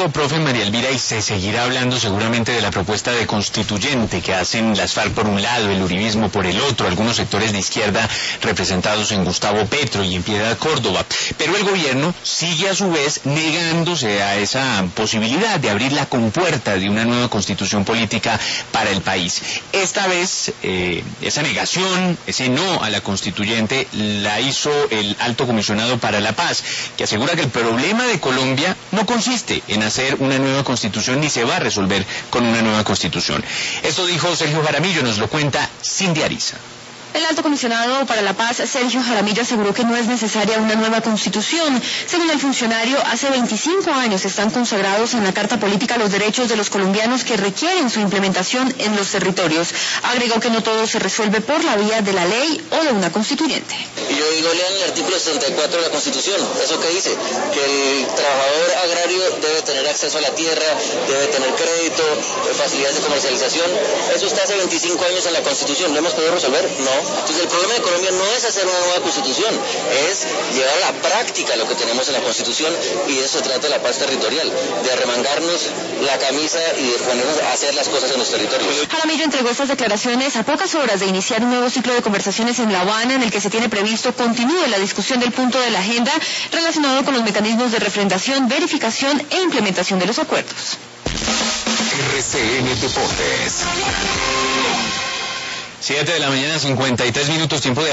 rato, profe María Elvira, y se seguirá hablando seguramente de la propuesta de constituyente que hacen las FARC por un lado, el uribismo por el otro, algunos sectores de izquierda representados en Gustavo Petro y en Piedad Córdoba. Pero el gobierno sigue a su vez negándose a esa posibilidad de abrir la compuerta de una nueva constitución política para el país. Esta vez, esa negación, ese no a la constituyente, la hizo el Alto Comisionado para la Paz, que asegura que el problema de Colombia no consiste en hacer una nueva constitución ni se va a resolver con una nueva constitución. Esto dijo Sergio Jaramillo, nos lo cuenta Cindy Ariza. El Alto Comisionado para la Paz, Sergio Jaramillo, aseguró que no es necesaria una nueva constitución. Según el funcionario, hace 25 años están consagrados en la Carta Política los derechos de los colombianos que requieren su implementación en los territorios. Agregó que no todo se resuelve por la vía de la ley o de una constituyente. Y yo digo, lean el artículo 64 de la Constitución. ¿Eso qué dice? Que el trabajador agrario debe tener acceso a la tierra, debe tener crédito, facilidades de comercialización. Eso está hace 25 años en la Constitución. ¿Lo hemos podido resolver? No. Entonces el problema de Colombia no es hacer una nueva constitución, es llevar a la práctica lo que tenemos en la constitución, y de eso se trata la paz territorial, de arremangarnos la camisa y de ponernos a hacer las cosas en los territorios. Jaramillo entregó estas declaraciones a pocas horas de iniciar un nuevo ciclo de conversaciones en La Habana, en el que se tiene previsto continúe la discusión del punto de la agenda relacionado con los mecanismos de refrendación, verificación e implementación de los acuerdos. RCN Deportes. 7 de la mañana, 53 minutos, tiempo de